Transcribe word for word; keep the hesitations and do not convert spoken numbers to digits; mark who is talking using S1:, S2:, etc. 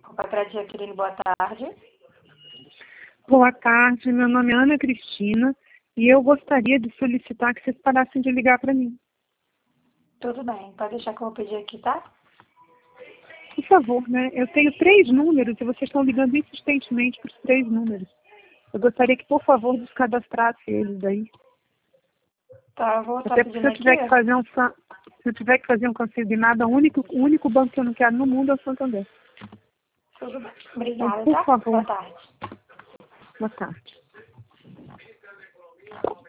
S1: Patrícia Jaqueline, boa tarde.
S2: Boa tarde, meu nome é Ana Cristina e eu gostaria de solicitar que vocês parassem de ligar para mim.
S1: Tudo bem, pode deixar que eu vou pedir aqui, tá?
S2: Por favor, né? Eu tenho três números e vocês estão ligando insistentemente para os três números. Eu gostaria que, por favor, descadastrasse eles daí.
S1: Tá, eu vou estar
S2: Até porque
S1: pedindo
S2: se eu tiver
S1: aqui.
S2: que fazer um sa- se eu tiver que fazer um consignado, o único, o único banco que eu não quero no mundo é o Santander.
S1: Tudo bem.
S2: Então,
S1: Obrigada,
S2: por
S1: tá?
S2: favor.
S1: Boa tarde.
S2: Boa tarde.